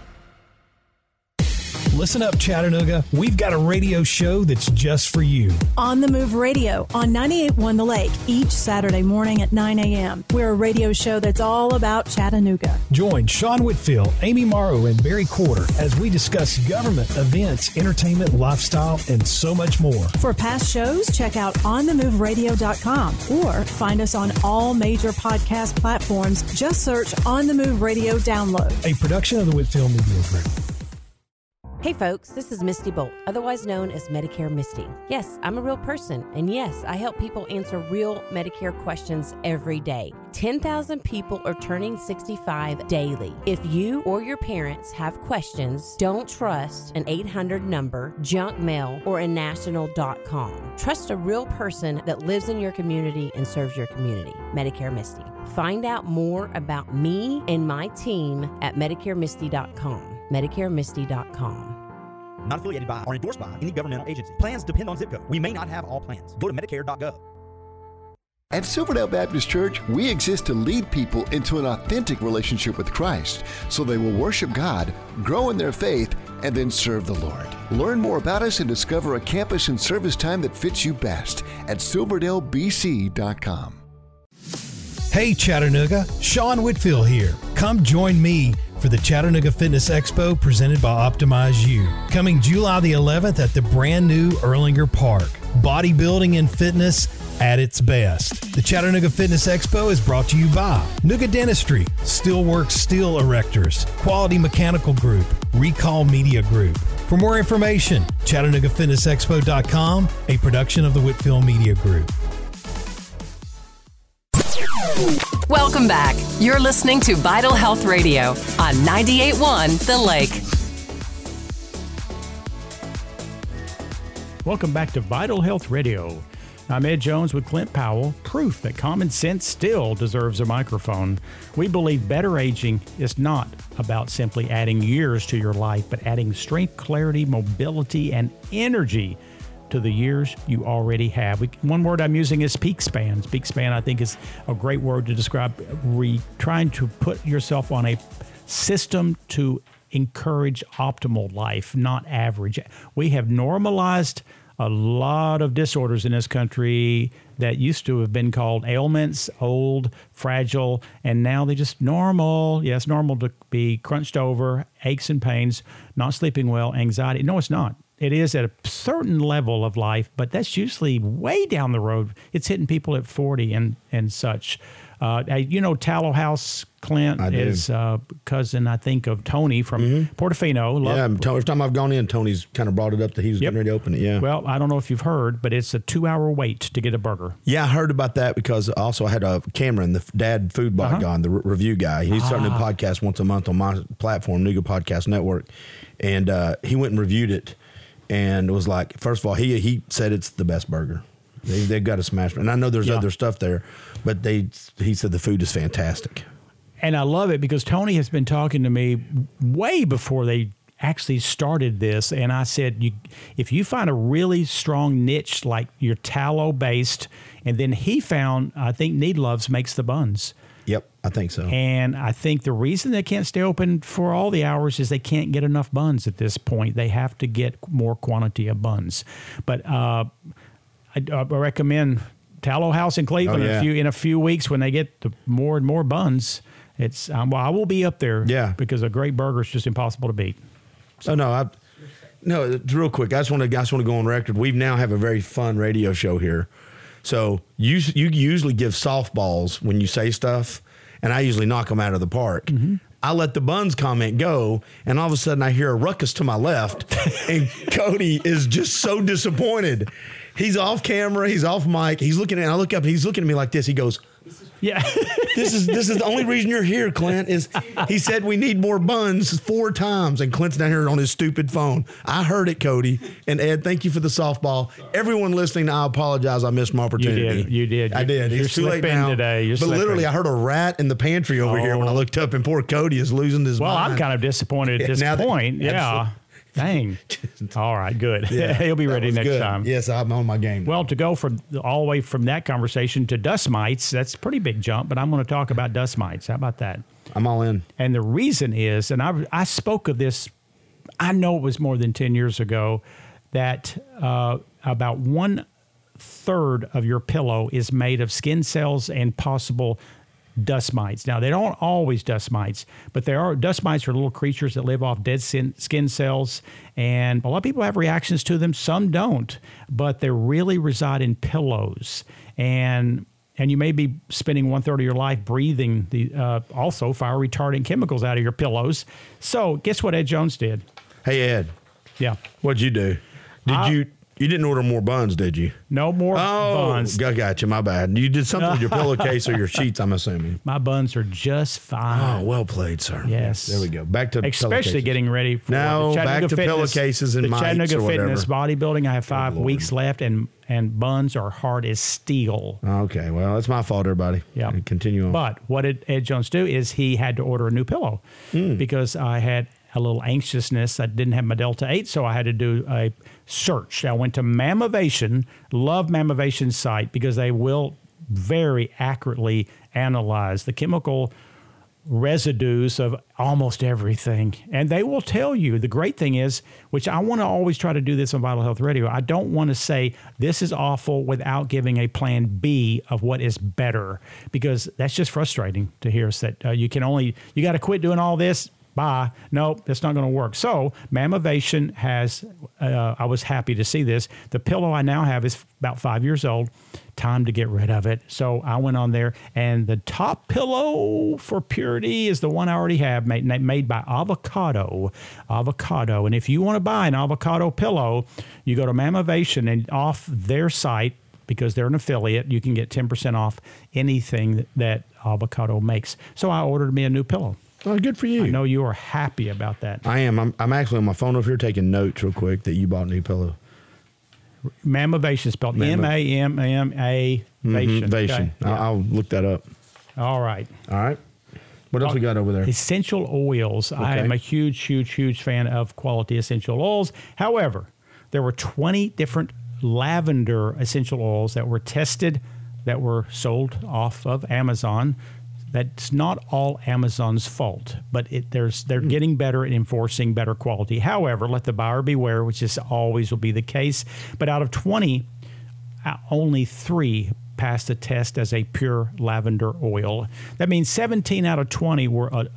Listen up, Chattanooga. We've got a radio show that's just for you. On the Move Radio on 98.1 The Lake each Saturday morning at 9 a.m. We're a radio show that's all about Chattanooga. Join Sean Whitfield, Amy Morrow, and Barry Quarter as we discuss government, events, entertainment, lifestyle, and so much more. For past shows, check out onthemoveradio.com or find us on all major podcast platforms. Just search On the Move Radio Download. A production of the Whitfield Media Group. Hey folks, this is Misty Bolt, otherwise known as Medicare Misty. Yes, I'm a real person, and yes, I help people answer real Medicare questions every day. 10,000 people are turning 65 daily. If you or your parents have questions, don't trust an 800 number, junk mail, or a national.com. Trust a real person that lives in your community and serves your community. Medicare Misty. Find out more about me and my team at MedicareMisty.com. MedicareMisty.com. Not affiliated by or endorsed by any governmental agency. Plans depend on zip code. We may not have all plans. Go to Medicare.gov. At Silverdale Baptist Church, we exist to lead people into an authentic relationship with Christ so they will worship God, grow in their faith, and then serve the Lord. Learn more about us and discover a campus and service time that fits you best at silverdalebc.com. Hey Chattanooga, Sean Whitfield here. Come join me for the Chattanooga Fitness Expo presented by Optimize You. Coming July the 11th at the brand new Erlanger Park. Bodybuilding and fitness at its best. The Chattanooga Fitness Expo is brought to you by Nuga Dentistry, Steelworks Steel Erectors, Quality Mechanical Group, Recall Media Group. For more information, ChattanoogaFitnessExpo.com, a production of the Whitfield Media Group. Welcome back. You're listening to Vital Health Radio on 98.1 The Lake. Welcome back to Vital Health Radio. I'm Ed Jones with Clint Powell, proof that common sense still deserves a microphone. We believe better aging is not about simply adding years to your life, but adding strength, clarity, mobility, and energy to the years you already have. One word I'm using is peak span. Peak span, I think, is a great word to describe trying to put yourself on a system to encourage optimal life, not average. We have normalized a lot of disorders in this country that used to have been called ailments, old, fragile, and now they just normal. Yes, normal to be crunched over, aches and pains, not sleeping well, anxiety. No, it's not. It is at a certain level of life, but that's usually way down the road. It's hitting people at 40 and such. You know, Tallow House, Clint, is cousin, I think, of Tony from Portofino. Every time I've gone in, Tony's kind of brought it up that he was getting ready to open it. Yeah. Well, I don't know if you've heard, but it's a 2-hour wait to get a burger. Yeah, I heard about that because also I had Cameron, the dad food blog guy, the review guy. He's starting a podcast once a month on my platform, Nuga Podcast Network. And he went and reviewed it and was like, first of all, he said it's the best burger. They've got a smash. And I know there's other stuff there, but he said the food is fantastic. And I love it because Tony has been talking to me way before they actually started this. And I said, if you find a really strong niche like your tallow-based, and then he found, I think Need Loves makes the buns. Yep, I think so. And I think the reason they can't stay open for all the hours is they can't get enough buns at this point. They have to get more quantity of buns. But I recommend Tallow House in Cleveland in a few weeks when they get the more and more buns. It's I will be up there because a great burger is just impossible to beat. So. No, real quick. I just want to go on record. We now have a very fun radio show here. So you usually give softballs when you say stuff, and I usually knock them out of the park. Mm-hmm. I let the buns comment go, and all of a sudden I hear a ruckus to my left, and Cody is just so disappointed. He's off camera, he's off mic, he's looking at. I look up, and he's looking at me like this. He goes, "Yeah, this is the only reason you're here, Clint. Is he said we need more buns 4 times, and Clint's down here on his stupid phone. I heard it, Cody and Ed. Thank you for the softball. Everyone listening, I apologize. I missed my opportunity. You did. I did. You're it's too late now today. But literally, I heard a rat in the pantry over here when I looked up, and poor Cody is losing his mind. Well, I'm kind of disappointed at this point. Yeah. Dang. All right, good. Yeah, he'll be ready next time. Yes, I'm on my game. Well, to go all the way from that conversation to dust mites, that's a pretty big jump, but I'm going to talk about dust mites. How about that? I'm all in. And the reason is, and I spoke of this, I know it was more than 10 years ago, that about 1/3 of your pillow is made of skin cells and possible dust mites. Now, they don't always dust mites, but dust mites are little creatures that live off dead skin cells, and a lot of people have reactions to them. Some don't, but they really reside in pillows. And you may be spending 1/3 of your life breathing the also fire-retardant chemicals out of your pillows. So guess what Ed Jones did? Hey, Ed. Yeah. What'd you do? You didn't order more buns, did you? No more buns. I got you. My bad. You did something with your pillowcase or your sheets, I'm assuming. My buns are just fine. Oh, well played, sir. Yes. There we go. Back to especially getting ready for the Chattanooga pillowcases and mics Chattanooga or whatever. Fitness bodybuilding. I have 5 weeks left, and buns are hard as steel. Okay. Well, that's my fault, everybody. Yeah. Continue on. But what did Ed Jones do is he had to order a new pillow because I had a little anxiousness. I didn't have my Delta 8, so I had to do a search. I went to Mammovation, love Mammovation's site because they will very accurately analyze the chemical residues of almost everything. And they will tell you, the great thing is, which I want to always try to do this on Vital Health Radio, I don't want to say this is awful without giving a plan B of what is better, because that's just frustrating to hear us that you got to quit doing all this. Bye. Nope, that's not going to work. So Mammovation has, I was happy to see this. The pillow I now have is about 5 years old. Time to get rid of it. So I went on there, and the top pillow for purity is the one I already have, made by Avocado. And if you want to buy an avocado pillow, you go to Mammovation, and off their site, because they're an affiliate, you can get 10% off anything that Avocado makes. So I ordered me a new pillow. Oh, good for you. I know you are happy about that. I am. I'm actually on my phone over here taking notes real quick that you bought a new pillow. Mammovation, spelled M-A-M-M-A Vation. Okay. I'll look that up. All right. What else we got over there? Essential oils. Okay. I am a huge fan of quality essential oils. However, there were 20 different lavender essential oils that were tested, that were sold off of Amazon. That's not all Amazon's fault, but they're getting better at enforcing better quality. However, let the buyer beware, which is always will be the case. But out of 20, only 3 passed the test as a pure lavender oil. That means 17 out of 20 were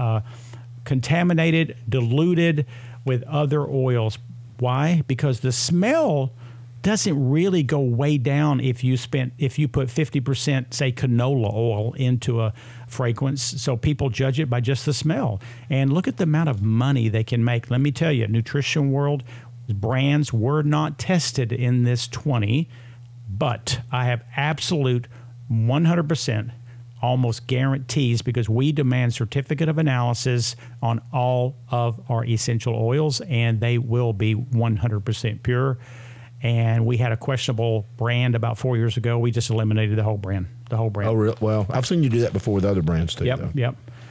contaminated, diluted with other oils. Why? Because the smell doesn't really go way down if you put 50%, say, canola oil into a fragrance. So people judge it by just the smell. And look at the amount of money they can make. Let me tell you, Nutrition World brands were not tested in this 20, but I have absolute 100% almost guarantees, because we demand certificate of analysis on all of our essential oils, and they will be 100% pure. And we had a questionable brand about 4 years ago. We just eliminated the whole brand. Oh, really? Well, I've seen you do that before with other brands too. Yep.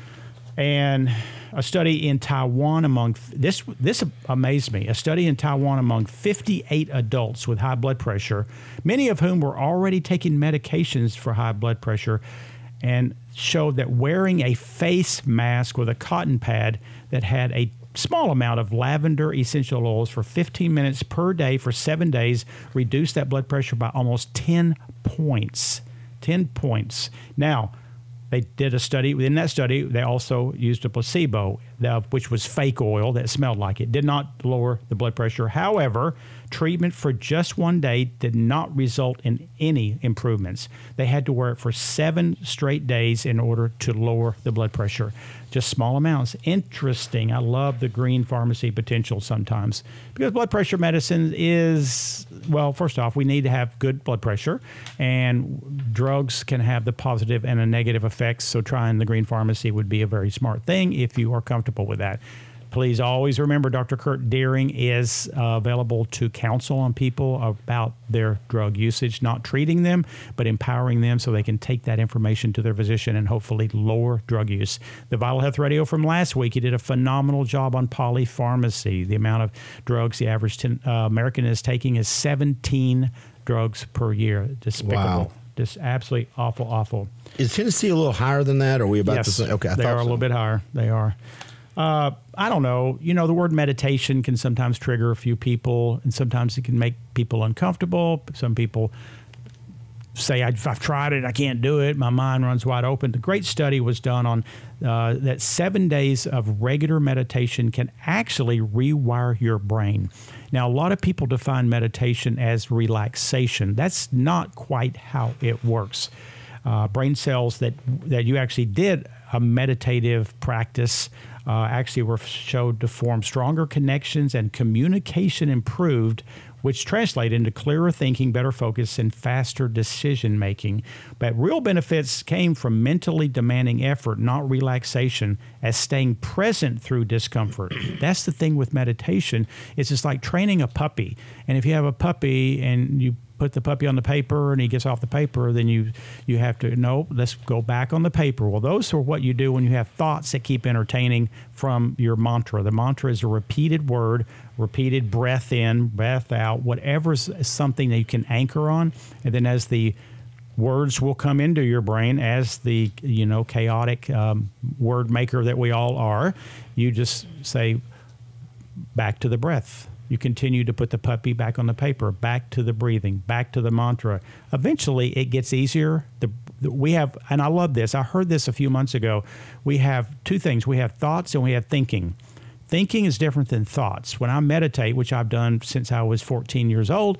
And a study in Taiwan this amazed me. A study in Taiwan among 58 adults with high blood pressure, many of whom were already taking medications for high blood pressure, and showed that wearing a face mask with a cotton pad that had a small amount of lavender essential oils for 15 minutes per day for 7 days reduced that blood pressure by almost 10 points. 10 points. Now, they did a study. Within that study, they also used a placebo, which was fake oil that smelled like it. Did not lower the blood pressure. However, treatment for just 1 day did not result in any improvements. They had to wear it for 7 straight days in order to lower the blood pressure. Just small amounts. Interesting. I love the green pharmacy potential sometimes, because blood pressure medicine is, well, first off, we need to have good blood pressure, and drugs can have the positive and a negative effects. So trying the green pharmacy would be a very smart thing if you are comfortable with that. Please always remember, Dr. Kurt Deering is available to counsel on people about their drug usage, not treating them, but empowering them so they can take that information to their physician and hopefully lower drug use. The Vital Health Radio from last week, he did a phenomenal job on polypharmacy. The amount of drugs the average American is taking is 17 drugs per year. Despicable. Wow. Just absolutely awful. Is Tennessee a little higher than that? Or are we about to say? Okay, they are a little bit higher. They are. I don't know. You know, the word meditation can sometimes trigger a few people, and sometimes it can make people uncomfortable. Some people say, I've tried it, I can't do it. My mind runs wide open. The great study was done on that 7 days of regular meditation can actually rewire your brain. Now, a lot of people define meditation as relaxation. That's not quite how it works. Brain cells that you actually did a meditative practice actually were showed to form stronger connections, and communication improved, which translate into clearer thinking, better focus, and faster decision making. But real benefits came from mentally demanding effort, not relaxation, as staying present through discomfort. That's the thing with meditation. It's just like training a puppy. And if you have a puppy and you put the puppy on the paper and he gets off the paper, then you have to, no, let's go back on the paper. Well, those are what you do when you have thoughts that keep entertaining from your mantra. The mantra is a repeated word, repeated breath in, breath out, whatever's something that you can anchor on. And then as the words will come into your brain, as the, chaotic word maker that we all are, you just say, back to the breath. You continue to put the puppy back on the paper, back to the breathing, back to the mantra. Eventually, it gets easier. We have, and I love this. I heard this a few months ago. We have two things. We have thoughts and we have thinking. Thinking is different than thoughts. When I meditate, which I've done since I was 14 years old,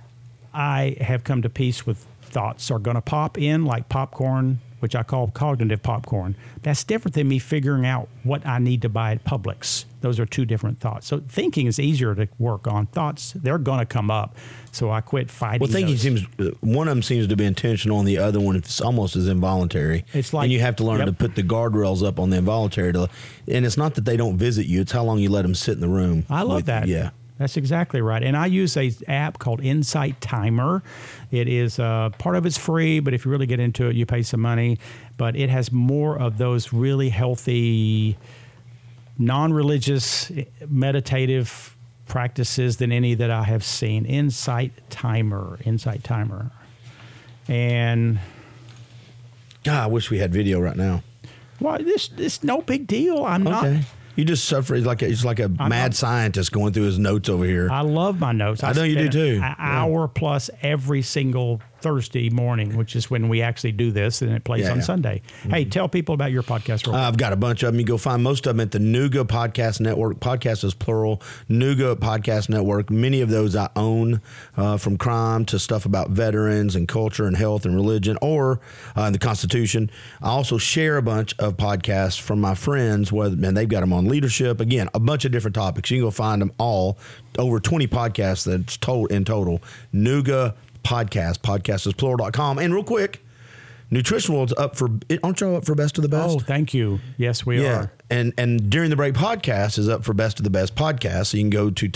I have come to peace with thoughts are going to pop in like popcorn, which I call cognitive popcorn. That's different than me figuring out what I need to buy at Publix. Those are two different thoughts. So thinking is easier to work on. Thoughts, they're going to come up. So I quit fighting. Well, thinking one of them seems to be intentional, and the other one it's almost as involuntary. It's like, and you have to learn to put the guardrails up on the involuntary. And it's not that they don't visit you; it's how long you let them sit in the room. I love that. Yeah. That's exactly right. And I use an app called Insight Timer. It is part of it's free, but if you really get into it, you pay some money. But it has more of those really healthy, non-religious, meditative practices than any that I have seen. Insight Timer. And God, I wish we had video right now. Well, this no big deal. I'm not. You just suffer he's like a mad scientist going through his notes over here. I love my notes. I know you do too. An hour plus every single Thursday morning, which is when we actually do this, and it plays on Sunday. Mm-hmm. Hey, tell people about your podcast. I've got a bunch of them. You go find most of them at the Nuga Podcast Network. Podcast is plural. Nuga Podcast Network. Many of those I own, from crime to stuff about veterans and culture and health and religion, or the Constitution. I also share a bunch of podcasts from my friends, and they've got them on leadership. Again, a bunch of different topics. You can go find them all. Over 20 podcasts that's in total. Nuga Podcast is plural.com. And real quick, Nutrition World's up for, aren't you up for Best of the Best? Oh, thank you. Yes, we are. And During the Break podcast is up for Best of the Best podcast. So you can go to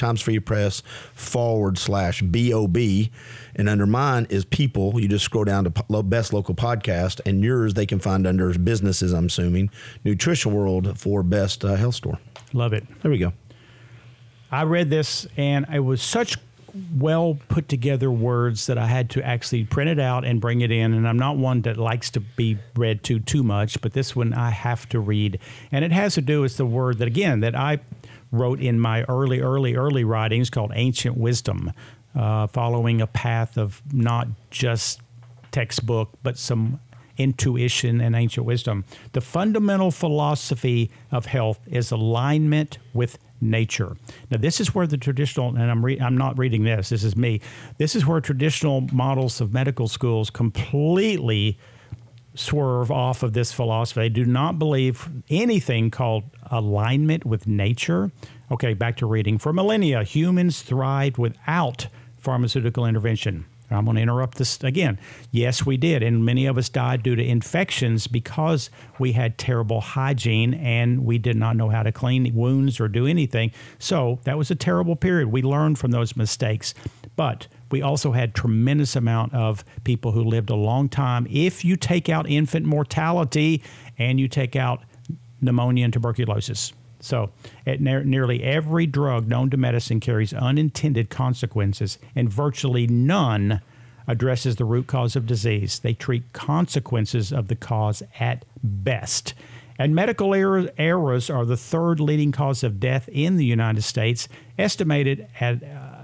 TimesFreePress/BOB. And under mine is People. You just scroll down to Best Local Podcast. And yours they can find under businesses, I'm assuming. Nutrition World for Best Health Store. Love it. There we go. I read this, and it was such well put together words that I had to actually print it out and bring it in. And I'm not one that likes to be read to too much, but this one I have to read. And it has to do with the word that, again, that I wrote in my early writings called Ancient Wisdom, following a path of not just textbook, but some intuition and ancient wisdom. The fundamental philosophy of health is alignment with nature. Now, this is where the traditional, and I'm not reading this, this is me, this is where traditional models of medical schools completely swerve off of this philosophy. They do not believe anything called alignment with nature. Okay, back to reading. For millennia, humans thrived without pharmaceutical intervention. I'm going to interrupt this again. Yes, we did. And many of us died due to infections because we had terrible hygiene and we did not know how to clean wounds or do anything. So that was a terrible period. We learned from those mistakes. But we also had tremendous amount of people who lived a long time. If you take out infant mortality and you take out pneumonia and tuberculosis. So nearly every drug known to medicine carries unintended consequences, and virtually none addresses the root cause of disease. They treat consequences of the cause at best. And medical errors are the third leading cause of death in the United States, estimated at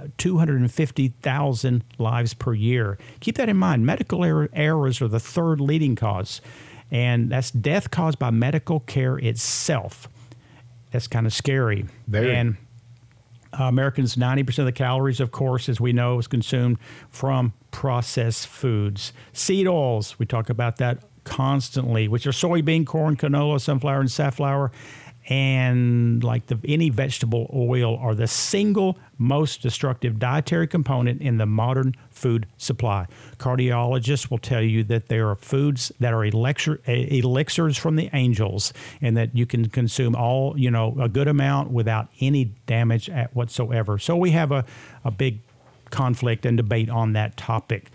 250,000 lives per year. Keep that in mind. Medical errors are the third leading cause, and that's death caused by medical care itself. That's kind of scary. Very. And Americans, 90% of the calories, of course, as we know, is consumed from processed foods. Seed oils, we talk about that constantly, which are soybean, corn, canola, sunflower, and safflower. And like any vegetable oil are the single most destructive dietary component in the modern food supply. Cardiologists will tell you that there are foods that are elixirs from the angels, and that you can consume a good amount without any damage whatsoever. So we have a big conflict and debate on that topic.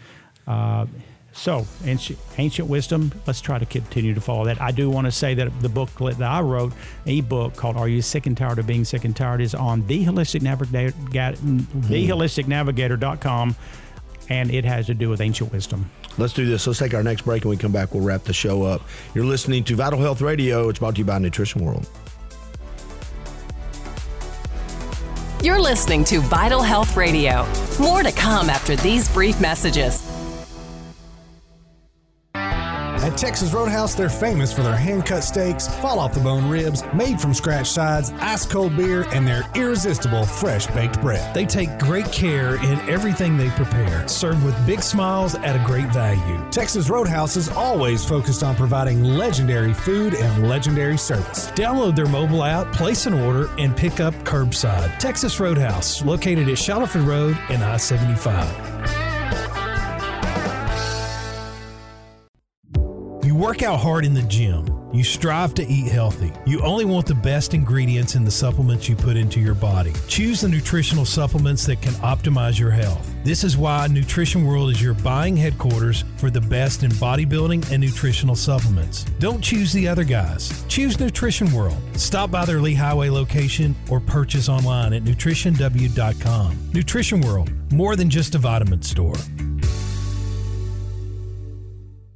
So, ancient wisdom, let's try to continue to follow that. I do want to say that the booklet that I wrote, a book called Are You Sick and Tired of Being Sick and Tired, is on theholisticnavigator.com, and it has to do with ancient wisdom. Let's do this. Let's take our next break, and when we come back, we'll wrap the show up. You're listening to Vital Health Radio. It's brought to you by Nutrition World. You're listening to Vital Health Radio. More to come after these brief messages. At Texas Roadhouse, they're famous for their hand-cut steaks, fall-off-the-bone ribs, made-from-scratch sides, ice-cold beer, and their irresistible fresh-baked bread. They take great care in everything they prepare, served with big smiles at a great value. Texas Roadhouse is always focused on providing legendary food and legendary service. Download their mobile app, place an order, and pick up curbside. Texas Roadhouse, located at Shuttleford Road and I-75. You work out hard in the gym. You strive to eat healthy. You only want the best ingredients in the supplements you put into your body. Choose the nutritional supplements that can optimize your health. This is why Nutrition World is your buying headquarters for the best in bodybuilding and nutritional supplements. Don't choose the other guys. Choose Nutrition World. Stop by their Lee Highway location or purchase online at nutritionw.com. Nutrition World, more than just a vitamin store.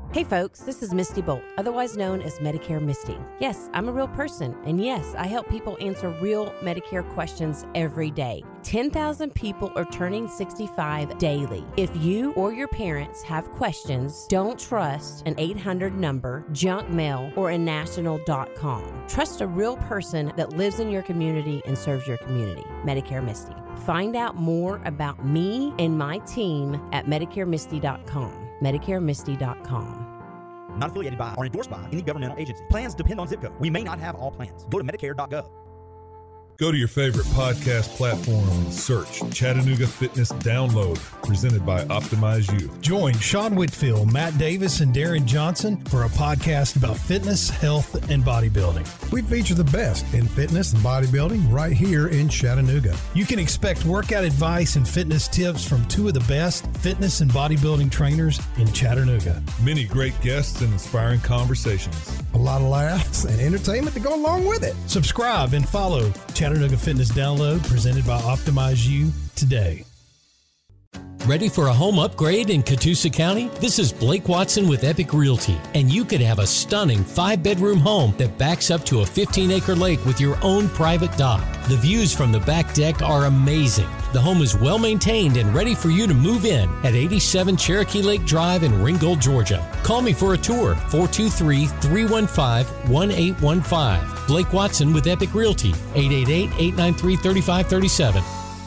Hey folks, this is Misty Bolt, otherwise known as Medicare Misty. Yes, I'm a real person, and yes, I help people answer real Medicare questions every day. 10,000 people are turning 65 daily. If you or your parents have questions, don't trust an 800 number, junk mail, or a national.com. Trust a real person that lives in your community and serves your community. Medicare Misty. Find out more about me and my team at MedicareMisty.com. MedicareMisty.com. Not affiliated by or endorsed by any governmental agency. Plans depend on zip code. We may not have all plans. Go to Medicare.gov. Go to your favorite podcast platform and search Chattanooga Fitness Download, presented by Optimize You. Join Sean Whitfield, Matt Davis, and Darren Johnson for a podcast about fitness, health, and bodybuilding. We feature the best in fitness and bodybuilding right here in Chattanooga. You can expect workout advice and fitness tips from two of the best fitness and bodybuilding trainers in Chattanooga. Many great guests and inspiring conversations. A lot of laughs and entertainment to go along with it. Subscribe and follow Chattanooga Fitness Download, presented by Optimize You, today. Ready for a home upgrade in Catoosa County? This is Blake Watson with Epic Realty, and you could have a stunning 5-bedroom home that backs up to a 15-acre lake with your own private dock. The views from the back deck are amazing. The home is well maintained and ready for you to move in at 87 Cherokee Lake Drive in Ringgold, Georgia. Call me for a tour, 423-315-1815. Blake Watson with Epic Realty, 888-893-3537.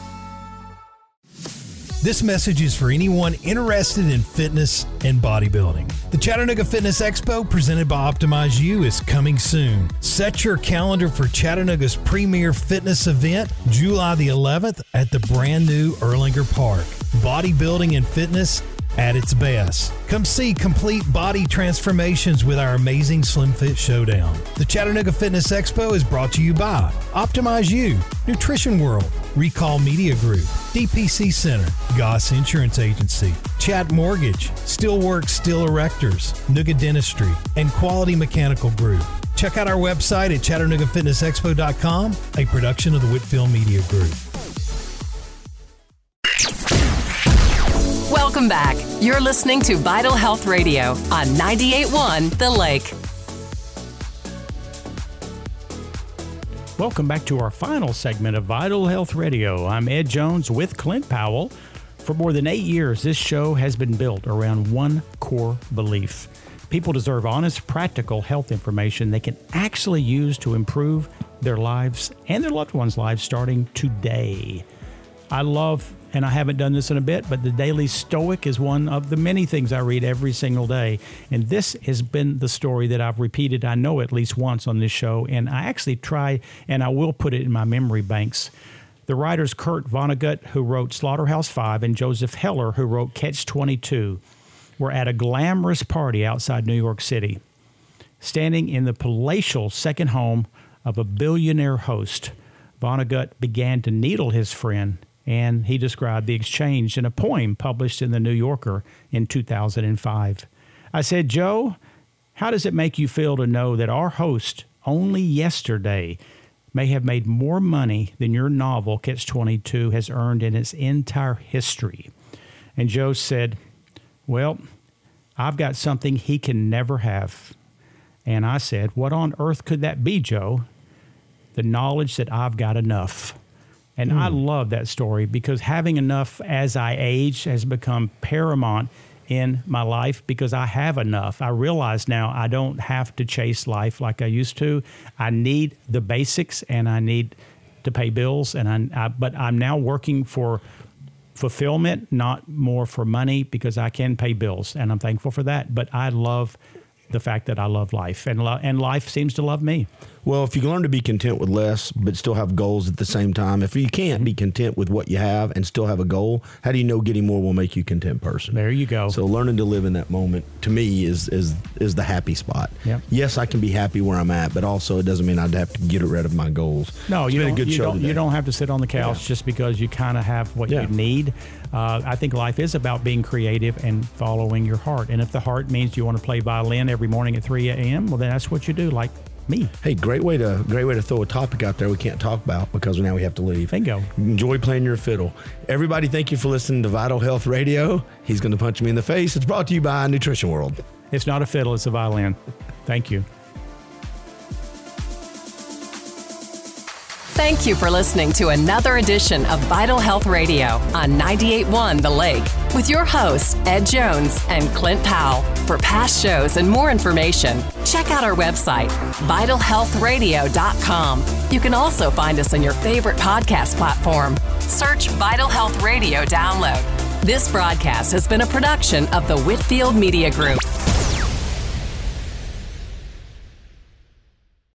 This message is for anyone interested in fitness and bodybuilding. The Chattanooga Fitness Expo, presented by Optimize You, is coming soon. Set your calendar for Chattanooga's premier fitness event, July the 11th, at the brand new Erlanger Park. Bodybuilding and fitness at its best. Come see complete body transformations with our amazing Slim Fit Showdown. The Chattanooga Fitness Expo is brought to you by Optimize You, Nutrition World, Recall Media Group, DPC Center, Goss Insurance Agency, Chat Mortgage, Steelworks Steel Erectors, Nooga Dentistry, and Quality Mechanical Group. Check out our website at ChattanoogaFitnessExpo.com, a production of the Whitfield Media Group. Welcome back. You're listening to Vital Health Radio on 98.1 The Lake. Welcome back to our final segment of Vital Health Radio. I'm Ed Jones with Clint Powell. For more than 8 years, this show has been built around one core belief. People deserve honest, practical health information they can actually use to improve their lives and their loved ones' lives starting today. I love, and I haven't done this in a bit, but the Daily Stoic is one of the many things I read every single day. And this has been the story that I've repeated, I know, at least once on this show. And I actually try, and I will put it in my memory banks. The writers Kurt Vonnegut, who wrote Slaughterhouse-Five, and Joseph Heller, who wrote Catch-22, were at a glamorous party outside New York City. Standing in the palatial second home of a billionaire host, Vonnegut began to needle his friend, and he described the exchange in a poem published in The New Yorker in 2005. I said, Joe, how does it make you feel to know that our host only yesterday may have made more money than your novel, Catch-22, has earned in its entire history? And Joe said, well, I've got something he can never have. And I said, what on earth could that be, Joe? The knowledge that I've got enough. And I love that story because having enough as I age has become paramount in my life because I have enough. I realize now I don't have to chase life like I used to. I need the basics and I need to pay bills. But I'm now working for fulfillment, not more for money because I can pay bills. And I'm thankful for that. But I love the fact that I love life and life seems to love me. Well, if you learn to be content with less, but still have goals at the same time, if you can't be content with what you have and still have a goal, how do you know getting more will make you a content person? There you go. So learning to live in that moment, to me, is the happy spot. Yep. Yes, I can be happy where I'm at, but also it doesn't mean I'd have to get rid of my goals. No, you don't have to sit on the couch just because you kind of have what you need. I think life is about being creative and following your heart. And if the heart means you want to play violin every morning at 3 a.m., well, then that's what you do, like me. Hey, great way to throw a topic out there we can't talk about because now we have to leave. Bingo. Enjoy playing your fiddle. Everybody, thank you for listening to Vital Health Radio. He's going to punch me in the face. It's brought to you by Nutrition World. It's not a fiddle, it's a violin. Thank you. Thank you for listening to another edition of Vital Health Radio on 98.1 The Lake with your hosts, Ed Jones and Clint Powell. For past shows and more information, check out our website, vitalhealthradio.com. You can also find us on your favorite podcast platform. Search Vital Health Radio Download. This broadcast has been a production of the Whitfield Media Group.